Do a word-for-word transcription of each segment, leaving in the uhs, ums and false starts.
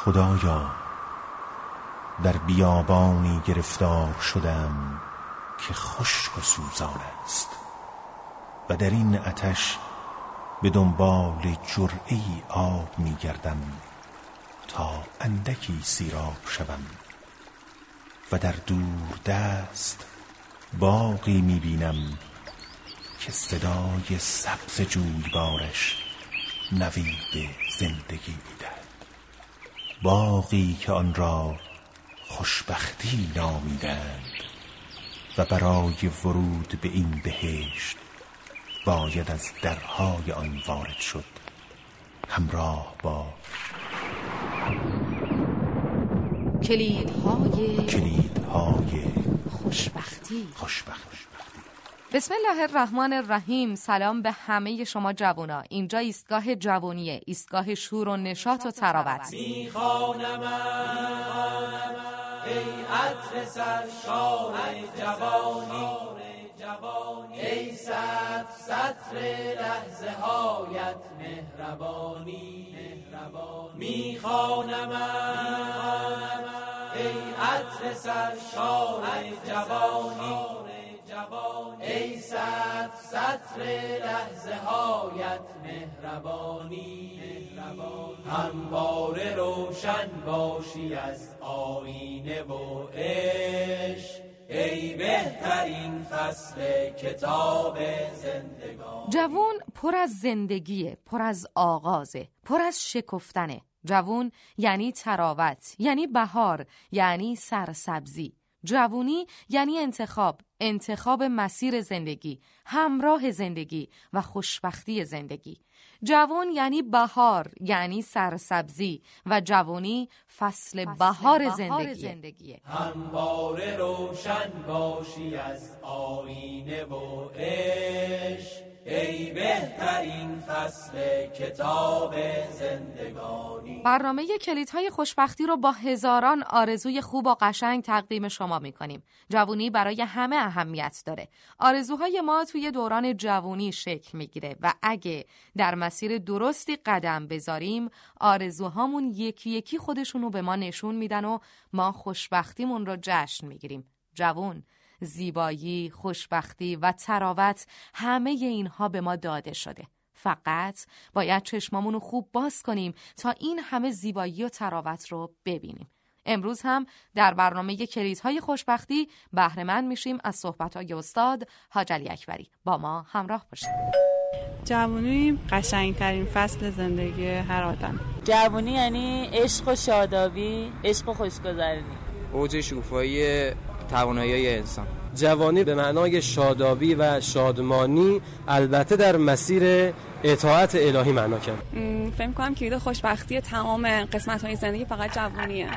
خدایا در بیابانی گرفتار شدم که خشک و سوزان است و در این آتش به دنبال جرعه‌ای آب می گردم تا اندکی سیراب شوم و در دور دست باغی می بینم که صدای سبز جویبارش نوید زندگی می دهد. باغی که آن را خوشبختی نامیدند و برای ورود به این بهشت باید از درهای آن وارد شد همراه با کلیدهای کلیدهای خوشبختی. خوشبختی. بسم الله الرحمن الرحیم. سلام به همه شما جوونا. اینجا ایستگاه جوونیه، ایستگاه شور و نشاط و تراوت. میخوانم ای عطر سرشار جوانی، ای سطر سطر لحظه هایت مهربانی. میخوانم ای عطر سرشار جوانی، ای سطر سطر لحظه هایت مهربانی. همواره روشن باشی از آینه و عشق، ای بهترین فصل کتاب زندگان. جوون پر از زندگیه، پر از آغازه، پر از شکفتنه. جوون یعنی تراوت، یعنی بهار، یعنی سرسبزی. جوونی یعنی انتخاب، انتخاب مسیر زندگی، همراه زندگی و خوشبختی زندگی. جوون یعنی بهار، یعنی سرسبزی و جوونی فصل, فصل بهار زندگی. زندگیه. همواره روشن باشی از آینه و عشق، ای بهترین فصل کتاب زندگانی. برنامه کلیدهای خوشبختی رو با هزاران آرزوی خوب و قشنگ تقدیم شما میکنیم. جوونی برای همه اهمیت داره. آرزوهای ما توی دوران جوونی شکل میگیره و اگه در مسیر درستی قدم بذاریم، آرزوهامون یکی یکی خودشونو به ما نشون میدن و ما خوشبختیمون رو جشن میگیریم. جوون، زیبایی، خوشبختی و تراوت، همه اینها به ما داده شده. فقط باید چشمامونو خوب باز کنیم تا این همه زیبایی و تراوت رو ببینیم. امروز هم در برنامه کلیدهای خوشبختی بهره مند میشیم از صحبت‌های استاد حاج علی اکبری. با ما همراه باشید. جوانی قشنگترین فصل زندگی هر آدم. جوانی یعنی عشق و شادابی، عشق و خوشگذرانی، اوج شکوفایی توانایی انسان. جوانی به معنای شادابی و شادمانی، البته در مسیر اطاعت الهی معنا کرد. فکر کنم کلید خوشبختی تمام قسمت‌های زندگی فقط جوانیه.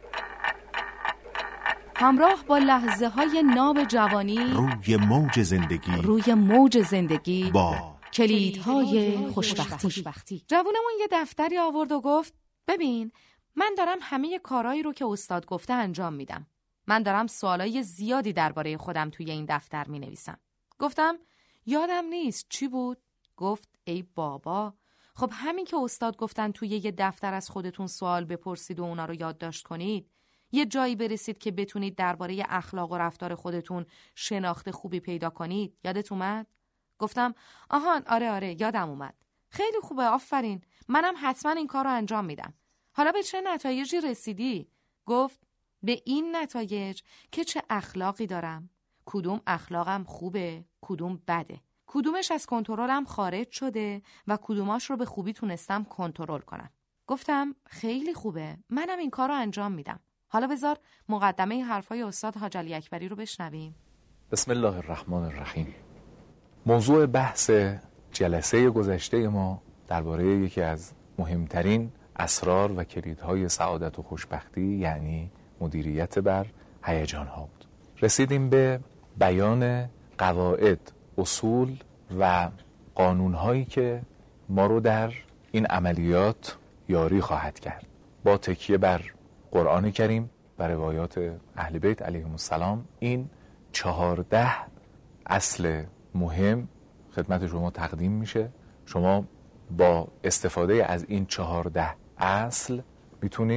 همراه با لحظه های ناب جوانی، روی موج زندگی روی موج زندگی با کلیدهای خوشبختی. خوشبختی. جوونمون یه دفتری آورد و گفت ببین، من دارم همه کارهایی رو که استاد گفته انجام میدم. من دارم سوالای زیادی درباره خودم توی این دفتر می نویسم. گفتم یادم نیست چی بود؟ گفت ای بابا، خب همین که استاد گفتن توی یه دفتر از خودتون سوال بپرسید و اونا رو یادداشت کنید، یه جایی برسید که بتونید درباره اخلاق و رفتار خودتون شناخت خوبی پیدا کنید. یادت اومد؟ گفتم آهان آره آره یادم اومد. خیلی خوبه، آفرین، منم حتما این کار رو انجام میدم. حالا به چه نتایجی رسیدی؟ گفت به این نتایج که چه اخلاقی دارم، کدوم اخلاقم خوبه، کدوم بده، کدومش از کنترلم خارج شده و کدوماش رو به خوبی تونستم کنترل کنم. گفتم خیلی خوبه، منم این کار رو انجام میدم. حالا بذار مقدمه حرفای استاد حاج علی اکبری رو بشنویم. بسم الله الرحمن الرحیم. موضوع بحث جلسه گذشته ما درباره یکی از مهمترین اسرار و کلیدهای سعادت و خوشبختی، یعنی مدیریت بر هیجان‌ها بود. رسیدیم به بیان قواعد، اصول و قانون‌هایی که ما رو در این عملیات یاری خواهد کرد. با تکیه بر قرآن کریم و روایات اهل بیت علیهم السلام، این چهارده اصل مهم خدمت شما تقدیم میشه. شما با استفاده از این چهارده اصل میتونید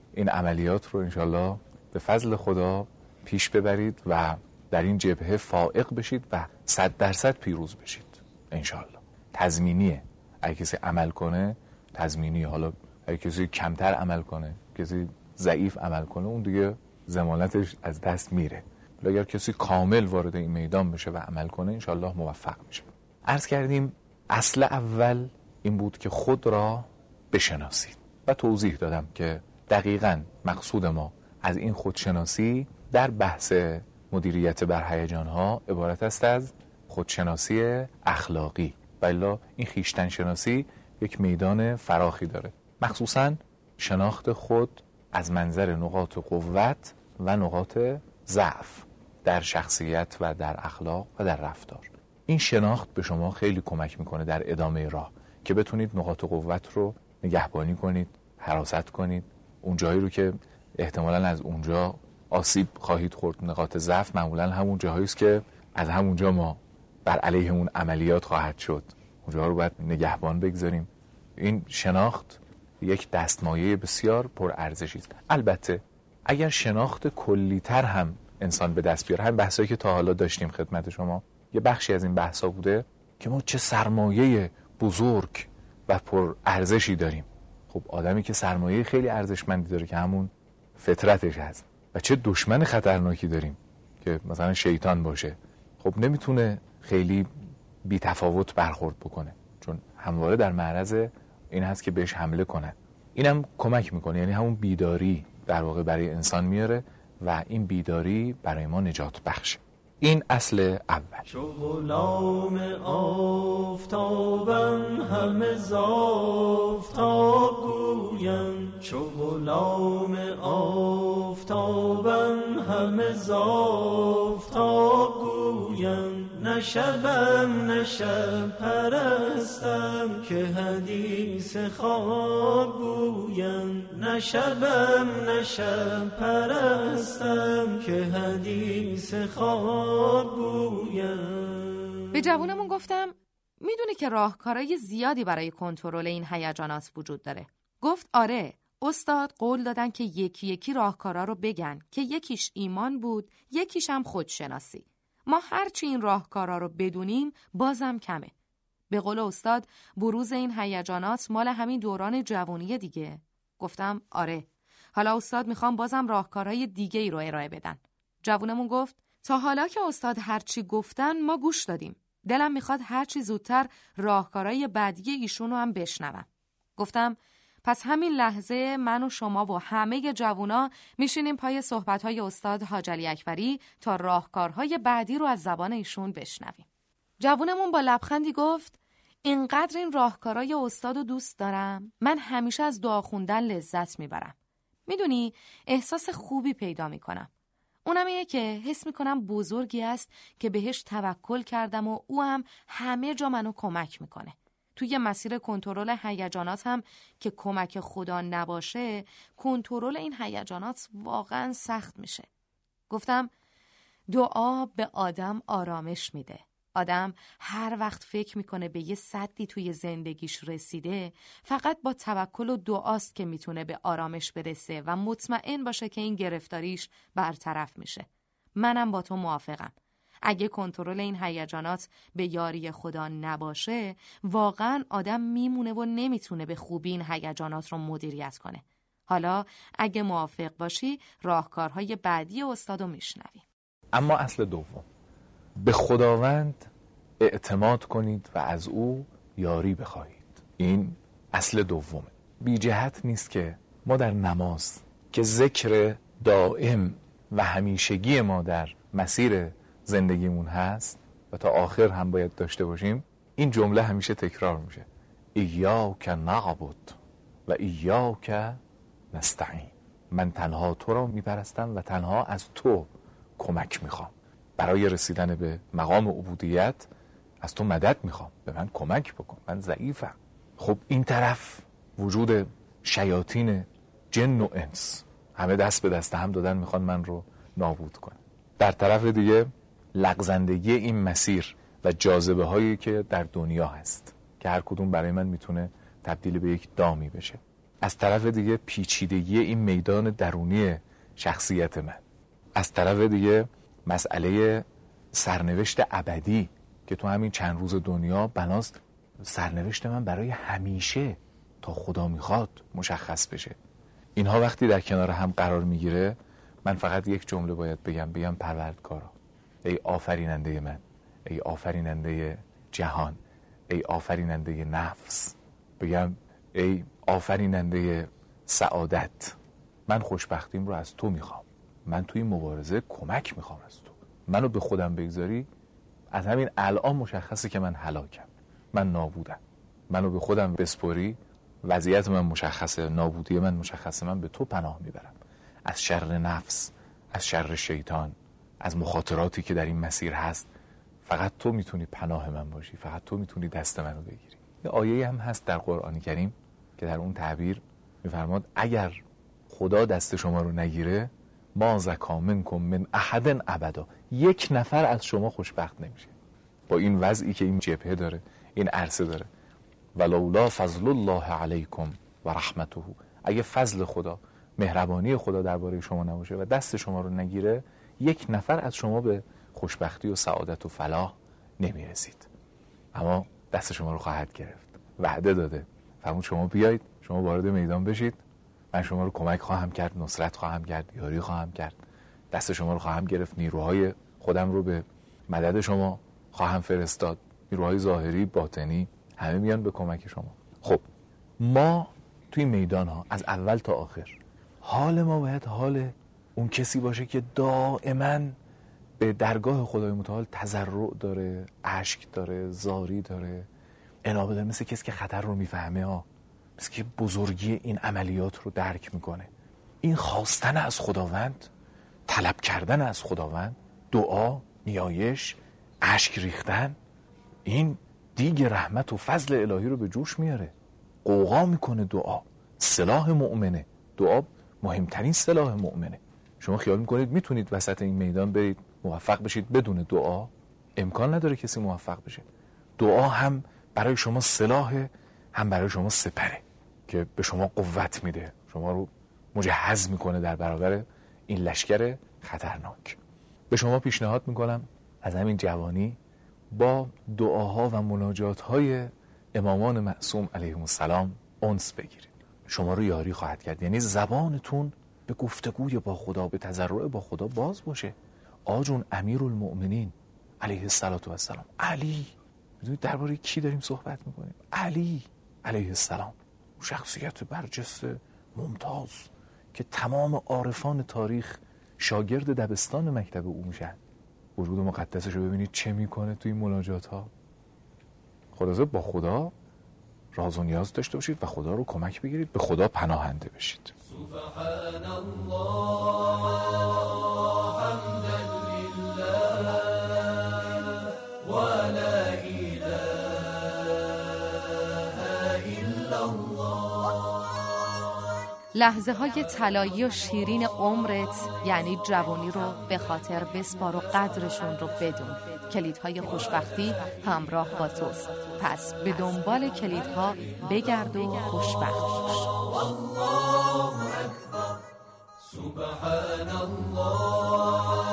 این عملیات رو انشالله به فضل خدا پیش ببرید و در این جبهه فائق بشید و صد درصد پیروز بشید انشالله. تضمینیه. اگه کسی عمل کنه تضمینیه. حالا اگه کسی کمتر عمل کنه، کسی ضعیف عمل کنه، اون دیگه ضمانتش از دست میره. ولی اگر کسی کامل وارد این میدان بشه و عمل کنه انشالله موفق میشه. عرض کردیم اصل اول این بود که خود را بشناسید و توضیح دادم که دقیقاً مقصود ما از این خودشناسی در بحث مدیریت بر هیجان‌ها عبارت است از خودشناسی اخلاقی. والا این خویشتن شناسی یک میدان فراخی داره، مخصوصاً شناخت خود از منظر نقاط قوت و نقاط ضعف در شخصیت و در اخلاق و در رفتار. این شناخت به شما خیلی کمک میکنه در ادامه راه که بتونید نقاط قوت رو نگهبانی کنید، حراست کنید. اون جایی رو که احتمالاً از اونجا آسیب خواهید خورد، نقاط ضعف معمولاً همون جاهایی است که از همونجا ما بر علیه اون عملیات خواهد شد. اونجا رو باید نگهبان بگذاریم. این شناخت یک دستمایه بسیار پر ارزشی است. البته اگر شناخت کلی‌تر هم انسان به دست بیاره، هم بحثایی که تا حالا داشتیم خدمت شما، یه بخشی از این بحثا بوده که ما چه سرمایه بزرگ و پر ارزشی داریم. خب آدمی که سرمایه خیلی ارزشمندی داره که همون فطرتش هست و چه دشمن خطرناکی داریم که مثلا شیطان باشه، خب نمیتونه خیلی بی تفاوت برخورد بکنه چون همواره در معرض این هست که بهش حمله کنه. اینم کمک میکنه، یعنی همون بیداری در واقع برای انسان میاره و این بیداری برای ما نجات بخشه. این اصل اول. چو غلام آفتابم همه ز آفتاب گویم، چو غلام آفتابم همه ز آفتاب گویم، نه شبم نه شب پرستم که حدیث خواب گویم، نه شبم نه شب پرستم که حدیث خواب. به جوونمون گفتم میدونی که راهکارهای زیادی برای کنترل این هیجانات وجود داره؟ گفت آره، استاد قول دادن که یکی یکی راهکارا رو بگن که یکیش ایمان بود، یکیش هم خودشناسی. ما هرچی این راهکارا رو بدونیم بازم کمه. به قول استاد بروز این هیجانات مال همین دوران جوونیه دیگه. گفتم آره. حالا استاد میخوام بازم راهکارهای دیگه ای رو ارائه بدن. جوونمون گفت تا حالا که استاد هرچی گفتن ما گوش دادیم. دلم میخواد هرچی زودتر راهکارهای بعدی ایشونو هم بشنوم. گفتم پس همین لحظه من و شما و همه جوونا میشینیم پای صحبت‌های استاد حاج علی اکبری تا راهکارهای بعدی رو از زبان ایشون بشنویم. جوونمون با لبخندی گفت اینقدر این راهکارهای استادو دوست دارم، من همیشه از دعا خوندن لذت میبرم. میدونی احساس خوبی پیدا میکنم. اونم اینه که حس میکنم بزرگی است که بهش توکل کردم و او هم همه جا منو کمک میکنه. توی مسیر کنترل هیجانات هم که کمک خدا نباشه، کنترل این هیجانات واقعا سخت میشه. گفتم دعا به آدم آرامش میده. آدم هر وقت فکر میکنه به یه سدی توی زندگیش رسیده، فقط با توکل و دعاست که میتونه به آرامش برسه و مطمئن باشه که این گرفتاریش برطرف میشه. منم با تو موافقم. اگه کنترل این هیجانات به یاری خدا نباشه، واقعا آدم میمونه و نمیتونه به خوبی این هیجانات رو مدیریت کنه. حالا اگه موافق باشی راهکارهای بعدی استادو میشنویم. اما اصل دوم، به خداوند اعتماد کنید و از او یاری بخواهید. این اصل دومه. بی جهت نیست که ما در نماز که ذکر دائم و همیشگی ما در مسیر زندگیمون هست و تا آخر هم باید داشته باشیم، این جمله همیشه تکرار میشه: ایاک نعبد و ایاک نستعین. من تنها تو را میپرستم و تنها از تو کمک میخوام. برای رسیدن به مقام عبودیت از تو مدد میخوام، به من کمک بکن، من ضعیفم. خب این طرف وجود شیاطین جن و انس همه دست به دست هم دادن، میخوان من رو نابود کنن. در طرف دیگه لغزندگی این مسیر و جاذبه هایی که در دنیا هست که هر کدوم برای من میتونه تبدیل به یک دامی بشه. از طرف دیگه پیچیدگی این میدان درونی شخصیت من، از طرف دیگه مسئله سرنوشت ابدی که تو همین چند روز دنیا بناست سرنوشت من برای همیشه تا خدا میخواد مشخص بشه. اینها وقتی در کنار هم قرار میگیره، من فقط یک جمله باید بگم بگم پروردگارا، ای آفریننده من، ای آفریننده جهان، ای آفریننده نفس، بگم ای آفریننده سعادت، من خوشبختیم رو از تو میخوام، من توی این مبارزه کمک میخوام از تو، منو به خودم بگذاری، از همین الان مشخصه که من هلاکم، من نابودم، منو به خودم بسپری، وضعیت من مشخصه، نابودی من مشخصه، من به تو پناه میبرم، از شر نفس، از شر شیطان، از مخاطراتی که در این مسیر هست، فقط تو میتونی پناه من باشی، فقط تو میتونی دست منو بگیری. یه آیه هم هست در قرآن کریم که در اون تعبیر میفرماد اگر خدا دست شما رو نگیره ما زکا منکم من احد ابدا، یک نفر از شما خوشبخت نمیشه. با این وضعی که این جبهه داره، این عرصه داره، ولولا فضل الله علیکم و رحمته، اگه فضل خدا، مهربانی خدا درباره شما نباشه و دست شما رو نگیره، یک نفر از شما به خوشبختی و سعادت و فلاح نمیرسید. اما دست شما رو خواهد گرفت، وعده داده، فرمود شما بیایید، شما وارد میدان بشید، من شما رو کمک خواهم کرد، نصرت خواهم کرد، یاری خواهم کرد، دست شما رو خواهم گرفت، نیروهای خودم رو به مدد شما خواهم فرستاد، نیروهای ظاهری، باطنی، همه میان به کمک شما. خب ما توی میدان ها از اول تا آخر حال ما باید حال اون کسی باشه که دائما به درگاه خدای متعال تضرع داره، اشک داره، زاری داره، انابه داره، مثل کسی که خطر رو میفهمه ها، مثل که بزرگی این عملیات رو درک میکنه. این خواستن از خداوند، طلب کردن از خداوند، دعا، نیایش، اشک ریختن، این دیگ رحمت و فضل الهی رو به جوش میاره. قوقا میکنه دعا، سلاح مؤمنه، دعا مهمترین سلاح مؤمنه. شما خیال میکنید میتونید وسط این میدان برید موفق بشید بدون دعا؟ امکان نداره کسی موفق بشه. دعا هم برای شما سلاح، هم برای شما سپره که به شما قوت میده، شما رو مجهز میکنه در برابر این لشکر خطرناک. به شما پیشنهاد میکنم از همین جوانی با دعاها و مناجاتهای امامان معصوم علیهم السلام انس بگیرید. شما رو یاری خواهد کرد. یعنی زبانتون به گفتگوی با خدا، به تضرع با خدا باز باشه. آجون امیرالمؤمنین علیه السلام، علی، میدونید درباره کی داریم صحبت میکنیم؟ علی علیه السلام، شخصیت برجسته ممتاز که تمام عارفان تاریخ شاگرد دبستان مکتب او میشن. وجود مقدسش رو ببینید چه میکنه توی این مناجات ها. خلاصه با خدا راز و نیاز داشته باشید و خدا رو کمک بگیرید، به خدا پناهنده بشید. سبحان الله حمدا لله و لا اله الا الله. لحظه های طلایی و شیرین عمرت یعنی جوانی رو به خاطر بسپار و قدرشون رو بدون. کلیدهای خوشبختی همراه با توست، پس به دنبال کلیدها بگرد و خوشبخت باش. سبحان الله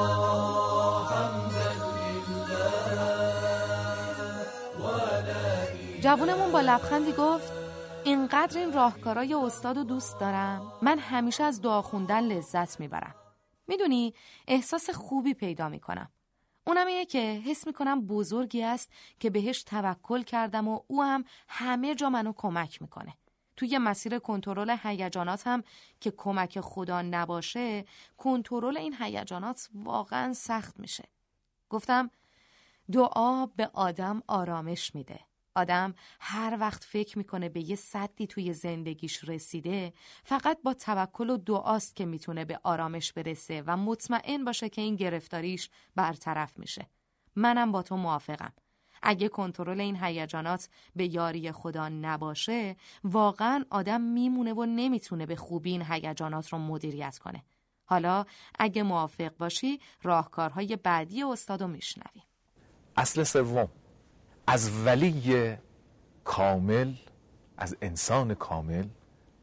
حمدا لله و لا. جوونمون با لبخندی گفت اینقدر این راهکارای استاد رو دوست دارم، من همیشه از دعا خوندن لذت میبرم. میدونی احساس خوبی پیدا میکنم. اونم اینه که حس میکنم بزرگی است که بهش توکل کردم و او هم همه جا منو کمک میکنه. توی مسیر کنترل هیجاناتم که کمک خدا نباشه، کنترل این هیجانات واقعا سخت میشه. گفتم دعا به آدم آرامش میده. آدم هر وقت فکر میکنه به یه سدی توی زندگیش رسیده، فقط با توکل و دعاست که میتونه به آرامش برسه و مطمئن باشه که این گرفتاریش برطرف میشه. منم با تو موافقم. اگه کنترل این هیجانات به یاری خدا نباشه، واقعا آدم میمونه و نمیتونه به خوبی این هیجانات رو مدیریت کنه. حالا اگه موافق باشی راهکارهای بعدی استادو میشنویم. اصل سوم، از ولی کامل، از انسان کامل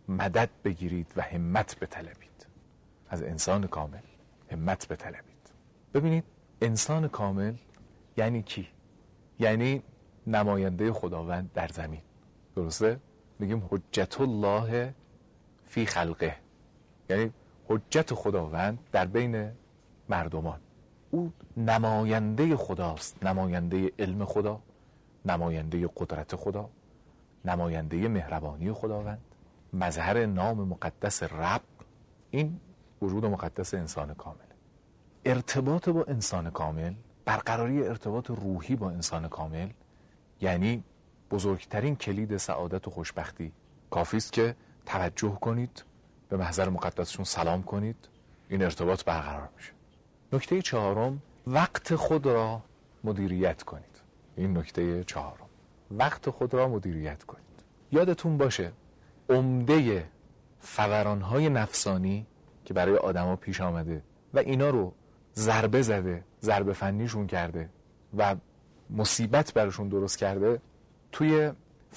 مدد بگیرید و همت بطلبید. از انسان کامل همت بطلبید. ببینید انسان کامل یعنی کی؟ یعنی نماینده خداوند در زمین. درسته؟ میگیم حجت الله فی خلقه، یعنی حجت خداوند در بین مردمان. او نماینده خداست، نماینده علم خدا، نماینده قدرت خدا، نماینده مهربانی خداوند، مظهر نام مقدس رب. این وجود مقدس انسان کامل. ارتباط با انسان کامل، برقراری ارتباط روحی با انسان کامل، یعنی بزرگترین کلید سعادت و خوشبختی. کافی است که توجه کنید، به محضر مقدسشون سلام کنید، این ارتباط برقرار میشه. نکته چهارم، وقت خود را مدیریت کنید. این نکته چهارم، وقت خود را مدیریت کنید. یادتون باشه عمده فوران‌های نفسانی که برای آدما پیش آمده و اینا رو ضربه زده، ضربه فنیشون کرده و مصیبت براشون درست کرده، توی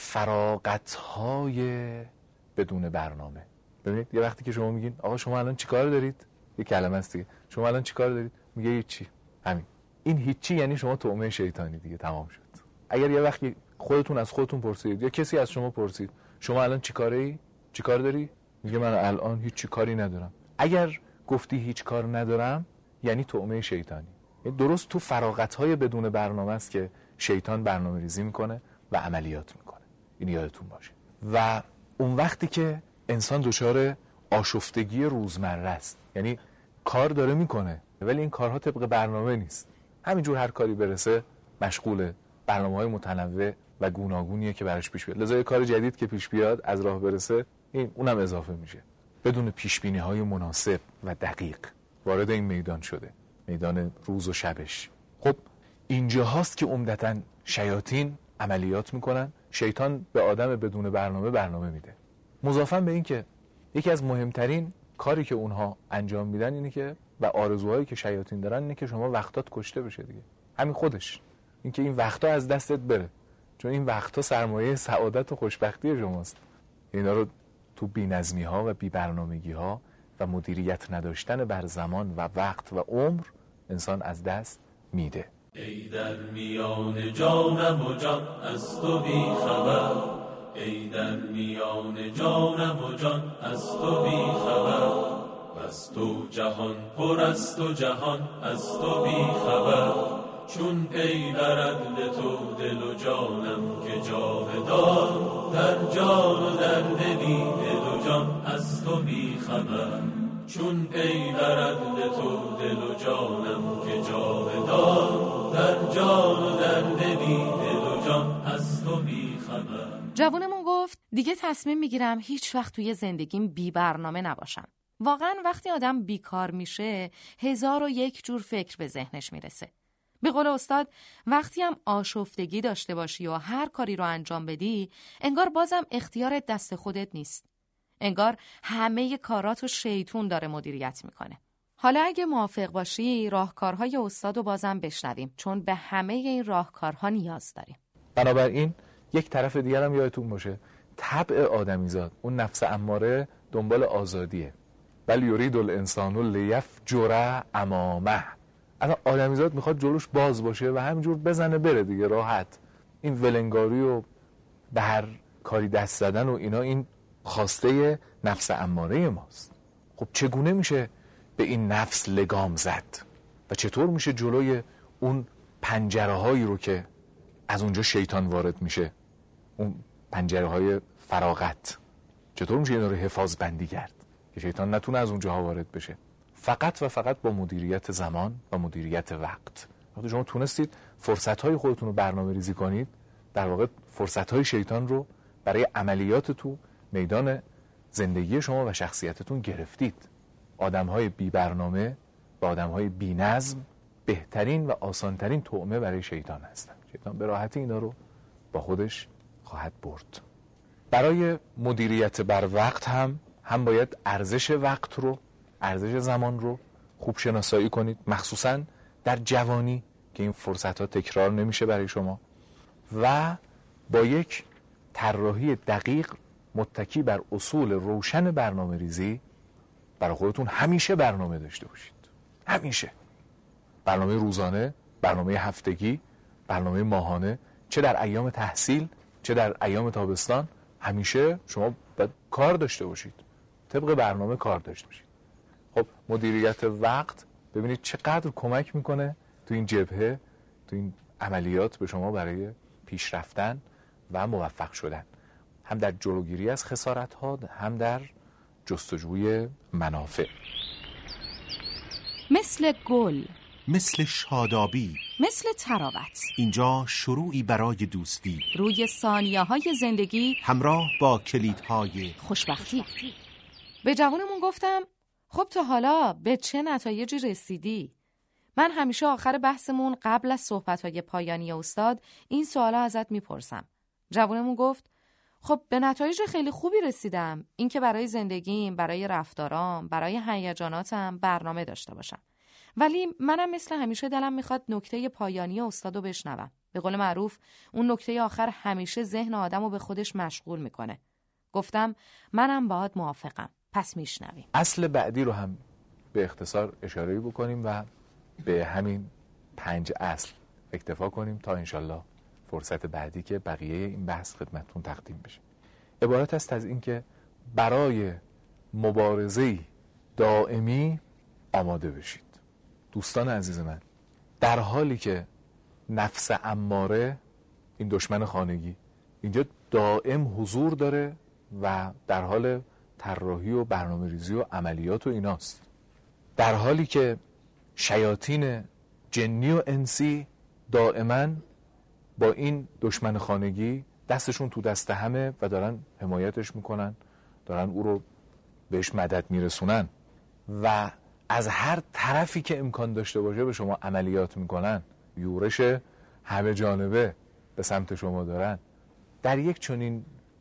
فراغت‌های بدون برنامه. ببینید یه وقتی که شما میگین آقا شما الان چیکار دارید؟ یه کلمه است دیگه. شما الان چیکار دارید؟ میگه هیچی. همین. این هیچی یعنی شما طعمه شیطانی دیگه، تمام شد. اگر یه وقتی خودتون از خودتون پرسید یا کسی از شما پرسید شما الان چیکاری؟ چیکار داری؟ میگه من الان هیچ کاری ندارم. اگر گفتی هیچ کار ندارم یعنی طعمه شیطانی. درست تو فراغت‌های بدون برنامه است که شیطان برنامه‌ریزی میکنه و عملیات میکنه. این یادتون باشه. و اون وقتی که انسان دچار آشفتگی روزمره است، یعنی کار داره میکنه ولی این کارها طبق برنامه نیست، همینجور هر کاری برسه مشغوله، برنامه‌های متنوع و گوناگونیه که براش پیش بیاد. لذا کار جدید که پیش بیاد از راه برسه این اونم اضافه میشه. بدون پیشبینی‌های مناسب و دقیق وارد این میدان شده، میدان روز و شبش. خب اینجا هاست که عمدتاً شیاطین عملیات میکنن. شیطان به آدم بدون برنامه برنامه میده. مضافاً به این که یکی از مهمترین کاری که اونها انجام میدن اینه که و آرزوهایی که شیاطین دارن اینه که شما وقتات کشته بشه دیگه. همین خودش این که این وقتا از دستت بره، چون این وقتا سرمایه سعادت و خوشبختی شماست. اینا رو تو بی‌نظمی ها و بی‌برنامگی ها و مدیریت نداشتن بر زمان و وقت و عمر انسان از دست میده. ای در میان جانم و جان از تو بی خبر، ای در میان جانم و جان از تو بی خبر، از تو جهان پر است و جهان از تو بی خبر، چون پی برد به تو دل و جانم که جاودان، در جان و در دلی دل و جان از تو بی خبر، چون پی برد به تو دل و جانم که جاودان، در جان و در دلی دل و جان از تو بی خبر. جوونمون گفت دیگه تصمیم میگیرم هیچ وقت توی زندگیم بی برنامه نباشم. واقعا وقتی آدم بیکار میشه هزار و یک جور فکر به ذهنش میرسه. به قول استاد وقتی هم آشفتگی داشته باشی و هر کاری رو انجام بدی انگار بازم اختیارت دست خودت نیست. انگار همه کاراتو شیطون داره مدیریت میکنه. حالا اگه موافق باشی راهکارهای استاد رو بازم بشنویم، چون به همه این راهکارها نیاز داریم. بنابراین یک طرف دیگر هم یادتون باشه طبع آدمیزاد، اون نفس اماره دنبال آزادیه. بل یرید الانسان لیفجر امامه. اصلا آدمیزاد میخواد جلوش باز باشه و همینجور بزنه بره دیگه، راحت. این ولنگاری و به هر کاری دست زدن و اینا این خواسته نفس اماره ماست. خب چگونه میشه به این نفس لگام زد و چطور میشه جلوی اون پنجره هایی رو که از اونجا شیطان وارد میشه، اون پنجره های فراغت، چطور میشه اینا رو حفاظ بندی کرد که شیطان نتونه از اونجاها وارد بشه؟ فقط و فقط با مدیریت زمان و مدیریت وقت. وقتی شما تونستید فرصت‌های خودتون رو برنامه ریزی کنید، در واقع فرصت‌های شیطان رو برای عملیات تو میدان زندگی شما و شخصیتتون گرفتید. آدم‌های بی برنامه و آدم‌های بی نظم بهترین و آسانترین طعمه برای شیطان هستن. شیطان به راحتی اینا رو با خودش خواهد برد. برای مدیریت بر وقت هم هم باید ارزش وقت رو، ارزش زمان رو خوب شناسایی کنید، مخصوصاً در جوانی که این فرصت‌ها تکرار نمیشه برای شما، و با یک طراحی دقیق متکی بر اصول روشن برنامه ریزی برای خودتون همیشه برنامه داشته باشید. همیشه برنامه روزانه، برنامه هفتگی، برنامه ماهانه، چه در ایام تحصیل چه در ایام تابستان، همیشه شما باید کار داشته باشید، طبق برنامه کار داشته باشید. خب مدیریت وقت ببینید چقدر کمک میکنه تو این جبهه، تو این عملیات به شما برای پیش رفتن و موفق شدن، هم در جلوگیری از خسارت ها، هم در جستجوی منافع. مثل گل، مثل شادابی، مثل تراوت، اینجا شروعی برای دوستی روی ثانیه‌های زندگی همراه با کلیدهای خوشبختی. به جوانمون گفتم خب تا حالا به چه نتایجی رسیدی؟ من همیشه آخر بحثمون قبل از صحبت‌های پایانی استاد این سوالا ازت میپرسم. جوانمون گفت خب به نتایج خیلی خوبی رسیدم، این که برای زندگیم، برای رفتارام، برای هیجاناتم برنامه داشته باشم. ولی منم مثل همیشه دلم میخواد نکته پایانی استادو بشنوم. به قول معروف اون نکته آخر همیشه ذهن آدمو به خودش مشغول میکنه. گفتم منم باهات موافقم، پس میشنویم. اصل بعدی رو هم به اختصار اشاره بکنیم و به همین پنج اصل اکتفا کنیم تا انشالله فرصت بعدی که بقیه این بحث خدمتتون تقدیم بشه. عبارت است از این که برای مبارزه دائمی آماده بشید. دوستان عزیز من، در حالی که نفس اماره، این دشمن خانگی، اینجا دائم حضور داره و در حال طراحی و برنامه ریزی و عملیات و ایناست، در حالی که شیاطین جنی و انسی دائما با این دشمن خانگی دستشون تو دست همه و دارن حمایتش میکنن، دارن او رو بهش مدد میرسونن و از هر طرفی که امکان داشته باشه به شما عملیات میکنن، یورش همه جانبه به سمت شما دارن. در یک چنین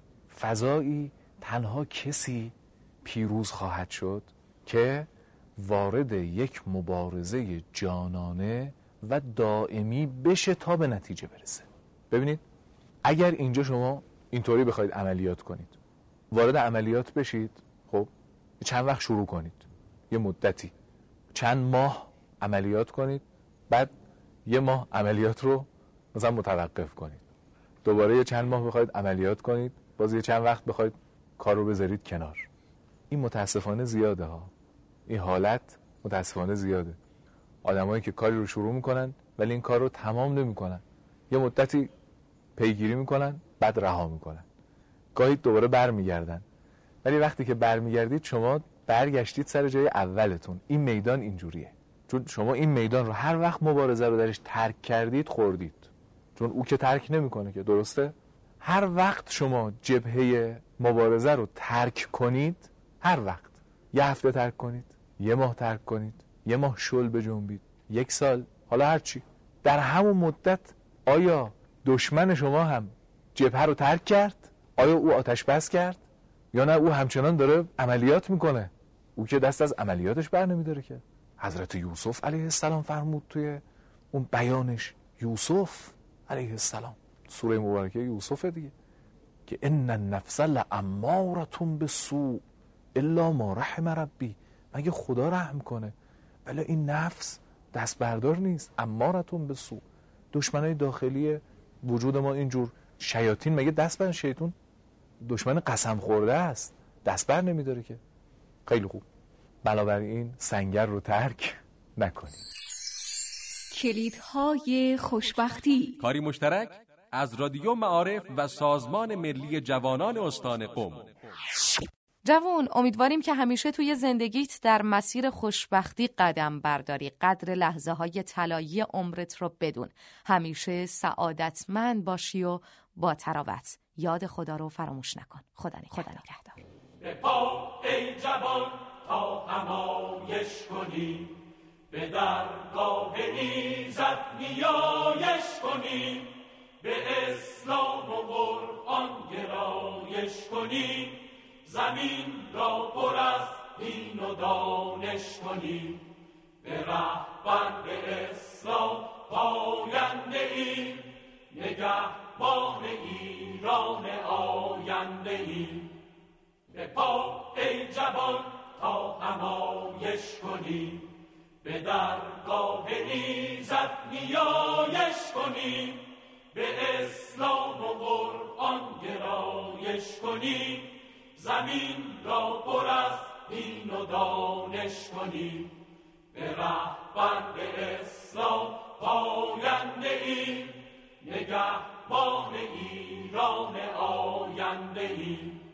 فضایی تنها کسی پیروز خواهد شد که وارد یک مبارزه جانانه و دائمی بشه تا به نتیجه برسه. ببینید اگر اینجا شما اینطوری بخواید عملیات کنید، وارد عملیات بشید، خب چند وقت شروع کنید، یه مدتی چند ماه عملیات کنید، بعد یه ماه عملیات رو مثلا متوقف کنید، دوباره یه چند ماه بخواید عملیات کنید، باز یه چند وقت بخواید کار رو بذارید کنار. این متاسفانه زیاده ها، این حالت متاسفانه زیاده. آدمایی که کاری رو شروع میکنن ولی این کار رو تمام نمیکنن، یه مدتی پیگیری میکنن بعد رها میکنن، گاهی دوباره برمیگردن، ولی وقتی که برمیگردید شما برگشتید سر جای اولتون. این میدان اینجوریه، چون شما این میدان رو هر وقت مبارزه رو درش ترک کردید خوردید، چون او که ترک نمیکنه که، درسته؟ هر وقت شما جبهه مبارزه رو ترک کنید، هر وقت یه هفته ترک کنید، یه ماه ترک کنید، یه ماه شل بجنبید، یک سال، حالا هر چی، در همون مدت آیا دشمن شما هم جبهه رو ترک کرد؟ آیا او آتش بس کرد؟ یا نه او همچنان داره عملیات میکنه؟ او که دست از عملیاتش بر نمیداره که. حضرت یوسف علیه السلام فرمود توی اون بیانش، یوسف علیه السلام، سوره مبارکه یوسف دیگه، که ان النفس لاماره بالسوء الا ما رحم ربی، مگه خدا رحم کنه؟ ولی این نفس دست بردار نیست، اماره بالسوء. دشمنای داخلی وجود ما اینجور شیاطین، مگه دست بر شیطان دشمن قسم خورده است، دست بر نمیداره که. خیلی خوب، بنابراین سنگر رو ترک نکنید. کلیدهای خوشبختی، کاری مشترک از رادیو معارف و سازمان ملی جوانان استان قم. جوان، امیدواریم که همیشه توی زندگیت در مسیر خوشبختی قدم برداری، قدر لحظه های طلایی عمرت رو بدون، همیشه سعادتمند باشی و با تراوت. یاد خدا رو فراموش نکن. خدا نگهدار. به پا ای جوان تا همایش کنی، به درگاه ایزد نیایش کنی، به اسلام و قرآن گرایش کنی، زمین را پر از دین و دانش کنی، به رهبر به اسلام پاینده ای، نگهبان ایران آینده ای. به پا ای جوان تا همایش کنی، به درگاه ایزد نیایش کنی، به اسلام و قرآن گرایش کنی، زمین را پر از دین و دانش کنی، به رهبر به اسلام پاینده ای، نگهبان ایران آینده ای.